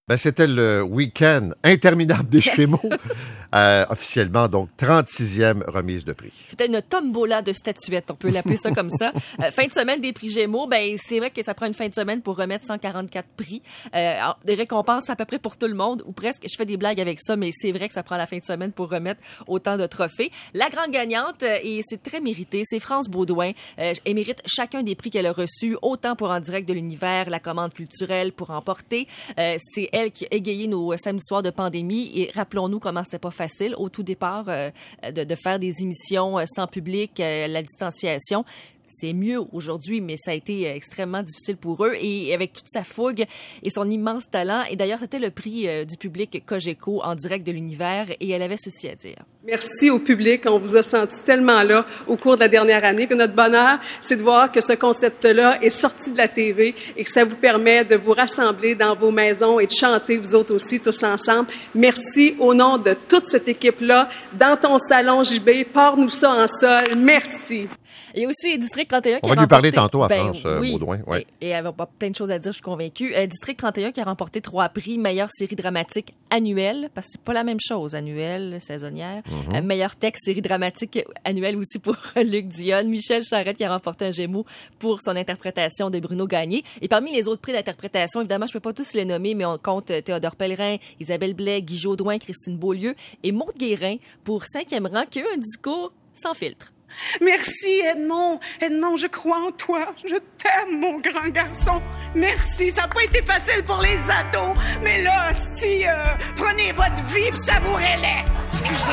Ben, c'était le week-end interminable des Gémeaux. Officiellement, donc, 36e remise de prix. C'était une tombola de statuettes, on peut l'appeler ça comme ça. Fin de semaine des prix Gémeaux, ben c'est vrai que ça prend une fin de semaine pour remettre 144 prix. Des récompenses à peu près pour tout le monde, ou presque. Je fais des blagues avec ça, mais c'est vrai que ça prend la fin de semaine pour remettre autant de trophées. La grande gagnante, et c'est très mérité, c'est France Baudouin. Elle mérite chacun des prix qu'elle a reçus, autant pour En direct de l'univers, la commande culturelle pour emporter. C'est elle qui a égayé nos samedis soirs de pandémie, et rappelons-nous comment c'était pas facile au tout départ de faire des émissions sans public, la distanciation. C'est mieux aujourd'hui, mais ça a été extrêmement difficile pour eux. Et avec toute sa fougue et son immense talent, et d'ailleurs, c'était le prix du public Cogeco En direct de l'univers, et elle avait ceci à dire. Merci au public. On vous a senti tellement là au cours de la dernière année. Puis notre bonheur, c'est de voir que ce concept-là est sorti de la TV et que ça vous permet de vous rassembler dans vos maisons et de chanter, vous autres aussi, tous ensemble. Merci au nom de toute cette équipe-là. Dans ton salon, JB, pars-nous ça en sol. Merci. Il y a aussi District 31 qui a remporté... On va lui parler tantôt à France Baudouin. Oui. Et elle va avoir plein de choses à dire, je suis convaincue. District 31 qui a remporté 3 prix. Meilleure série dramatique annuelle, parce que c'est pas la même chose, annuelle, saisonnière. Meilleur texte, série dramatique annuelle aussi pour Luc Dionne. Michel Charette qui a remporté un Gémeaux pour son interprétation de Bruno Gagné. Et parmi les autres prix d'interprétation, évidemment, je peux pas tous les nommer, mais on compte Théodore Pellerin, Isabelle Blais, Guy Jodoin, Christine Beaulieu et Maude Guérin pour 5e rang, qui a eu un discours sans filtre. Merci, Edmond. Edmond, je crois en toi. Je t'aime, mon grand garçon. Merci. Ça n'a pas été facile pour les ados. Mais là, prenez votre vie et savourez-les. Excusez.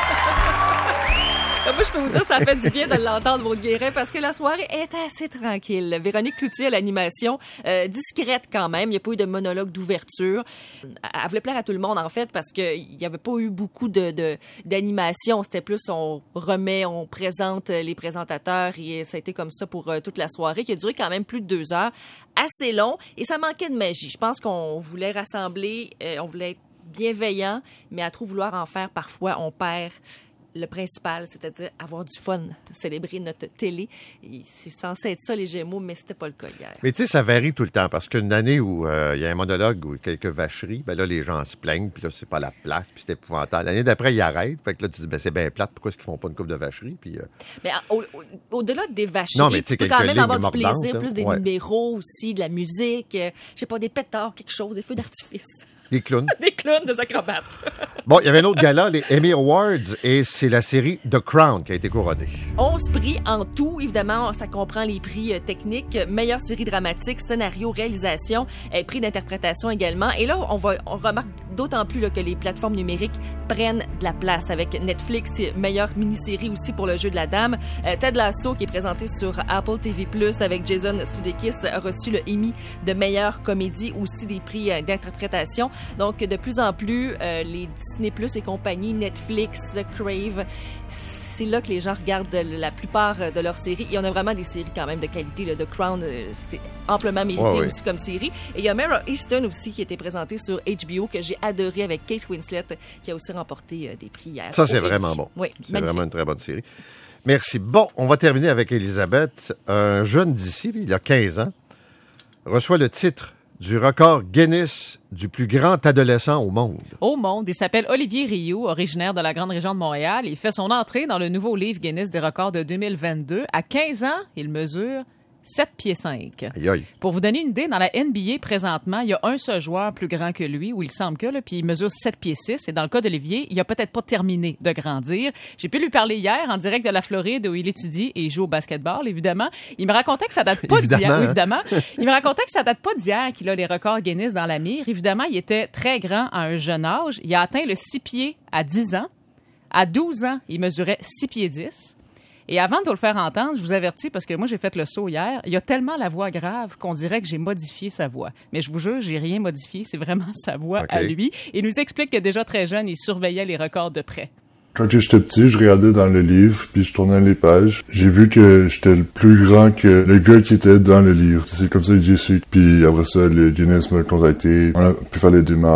Moi, je peux vous dire, ça a fait du bien de l'entendre, Maude Guérin, parce que la soirée était assez tranquille. Véronique Cloutier à l'animation, discrète quand même. Il n'y a pas eu de monologue d'ouverture. Elle voulait plaire à tout le monde, en fait, parce qu'il n'y avait pas eu beaucoup d'animation. C'était plus, on présente les présentateurs, et ça a été comme ça pour toute la soirée, qui a duré quand même plus de 2 heures. Assez long, et ça manquait de magie. Je pense qu'on voulait rassembler, on voulait être bienveillant, mais à trop vouloir en faire, parfois, on perd le principal, c'est-à-dire avoir du fun, célébrer notre télé. Et c'est censé être ça, les Gémeaux, mais c'était pas le cas hier. Mais tu sais, ça varie tout le temps, parce qu'une année où il y a un monologue ou quelques vacheries, ben là, les gens se plaignent, puis là, c'est pas la place, puis c'est épouvantable. L'année d'après, ils arrêtent, fait que là, tu dis, ben c'est bien plate, pourquoi est-ce qu'ils font pas une coupe de vacherie? Puis, Mais au-delà des vacheries, tu peux quand même avoir du plaisir, plus des numéros aussi, de la musique, je sais pas, des pétards, quelque chose, des feux d'artifice. Des clowns. Des clowns, des acrobates. Bon, il y avait un autre gala, les Emmy Awards, et c'est la série The Crown qui a été couronnée. 11 prix en tout. Évidemment, ça comprend les prix techniques, meilleure série dramatique, scénario, réalisation, prix d'interprétation également. Et là, on remarque d'autant plus que les plateformes numériques prennent de la place avec Netflix, meilleure mini-série aussi pour Le Jeu de la Dame. Ted Lasso, qui est présenté sur Apple TV+, avec Jason Sudeikis, a reçu le Emmy de meilleure comédie, aussi des prix d'interprétation. Donc, de plus en plus, les Disney+ et compagnie, Netflix, Crave, c'est là que les gens regardent la plupart de leurs séries. Et on a vraiment des séries quand même de qualité. Là. The Crown, c'est amplement mérité aussi comme série. Et il y a Mare Easton aussi qui a été présentée sur HBO, que j'ai adoré avec Kate Winslet, qui a aussi remporté des prix hier. Ça, c'est vraiment bon. Oui, c'est vraiment une très bonne série. Merci. Bon, on va terminer avec Elisabeth. Un jeune d'ici, il a 15 ans, reçoit le titre du record Guinness du plus grand adolescent au monde. Au monde. Il s'appelle Olivier Rioux, originaire de la grande région de Montréal. Il fait son entrée dans le nouveau livre Guinness des records de 2022. À 15 ans, il mesure 7 pieds 5. Aïe, aïe. Pour vous donner une idée, dans la NBA, présentement, il y a un seul joueur plus grand que lui, ou il semble que, là, puis il mesure 7 pieds 6. Et dans le cas d'Olivier, il a peut-être pas terminé de grandir. J'ai pu lui parler hier en direct de la Floride où il étudie et il joue au basketball, évidemment. Il me racontait que ça date pas d'hier. Évidemment. Il me racontait que ça date pas d'hier qu'il a les records Guinness dans la mire. Évidemment, il était très grand à un jeune âge. Il a atteint le 6 pieds à 10 ans. À 12 ans, il mesurait 6 pieds 10. Et avant de vous le faire entendre, je vous avertis, parce que moi, j'ai fait le saut hier, il y a tellement la voix grave qu'on dirait que j'ai modifié sa voix. Mais je vous jure, j'ai rien modifié, c'est vraiment sa voix à lui. Il nous explique que déjà très jeune, il surveillait les records de près. Quand j'étais petit, je regardais dans le livre, puis je tournais les pages. J'ai vu que j'étais le plus grand que le gars qui était dans le livre. C'est comme ça que j'ai su. Puis après ça, le Guinness m'a contacté. On a pu faire les démarches.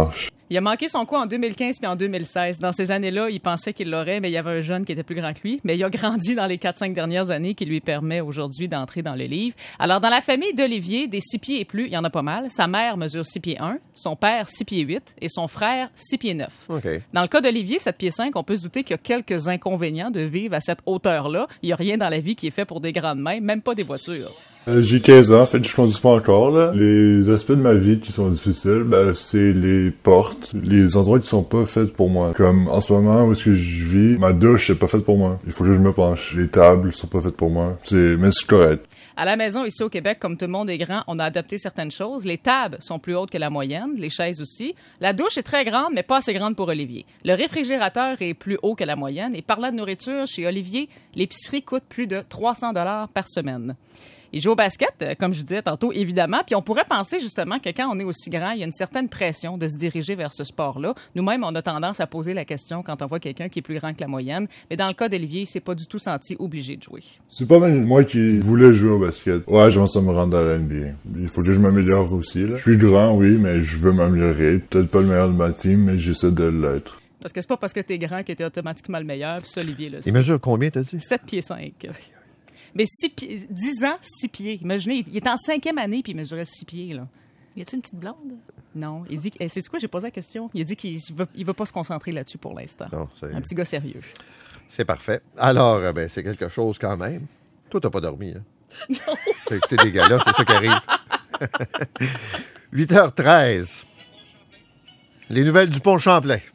Il a manqué son coup en 2015 puis en 2016. Dans ces années-là, il pensait qu'il l'aurait, mais il y avait un jeune qui était plus grand que lui. Mais il a grandi dans les 4-5 dernières années qui lui permet aujourd'hui d'entrer dans le livre. Alors, dans la famille d'Olivier, des 6 pieds et plus, il y en a pas mal. Sa mère mesure 6 pieds 1, son père 6 pieds 8 et son frère 6 pieds 9. OK. Dans le cas d'Olivier, 7 pieds 5, on peut se douter qu'il y a quelques inconvénients de vivre à cette hauteur-là. Il n'y a rien dans la vie qui est fait pour des grandes mains, même pas des voitures. J'ai 15 ans, en fait, je conduis pas encore, là. Les aspects de ma vie qui sont difficiles, c'est les portes, les endroits qui sont pas faits pour moi. Comme, en ce moment, où est-ce que je vis, ma douche, c'est pas faite pour moi. Il faut que je me penche. Les tables sont pas faites pour moi. Mais c'est correct. À la maison, ici au Québec, comme tout le monde est grand, on a adapté certaines choses. Les tables sont plus hautes que la moyenne, les chaises aussi. La douche est très grande, mais pas assez grande pour Olivier. Le réfrigérateur est plus haut que la moyenne. Et parlant de nourriture, chez Olivier, l'épicerie coûte plus de 300 $ par semaine. Il joue au basket, comme je disais tantôt, évidemment. Puis on pourrait penser justement que quand on est aussi grand, il y a une certaine pression de se diriger vers ce sport-là. Nous-mêmes, on a tendance à poser la question quand on voit quelqu'un qui est plus grand que la moyenne. Mais dans le cas d'Olivier, il s'est pas du tout senti obligé de jouer. C'est pas mal moi qui voulais jouer au basket. Ouais, j'aimerais ça me rendre dans la NBA. Il faut que je m'améliore aussi, là. Je suis grand, oui, mais je veux m'améliorer. Peut-être pas le meilleur de ma team, mais j'essaie de l'être. Parce que c'est pas parce que t'es grand que t'es automatiquement le meilleur. Puis ça, Olivier, là, Il mesure combien, t'as dit? 7 pieds 5. Mais 10 ans, 6 pieds. Imaginez, il est en 5e année puis il mesurait 6 pieds, là. Y a-t-il une petite blonde? Non. Il dit, c'est quoi, j'ai posé la question? Il a dit qu'il veut pas se concentrer là-dessus pour l'instant. Non, c'est... Un petit gars sérieux. C'est parfait. Alors, c'est quelque chose quand même. Toi, t'as pas dormi, hein? Non. T'as écouté des gars-là, c'est ça qui arrive. 8h13. Les nouvelles du Pont Champlain.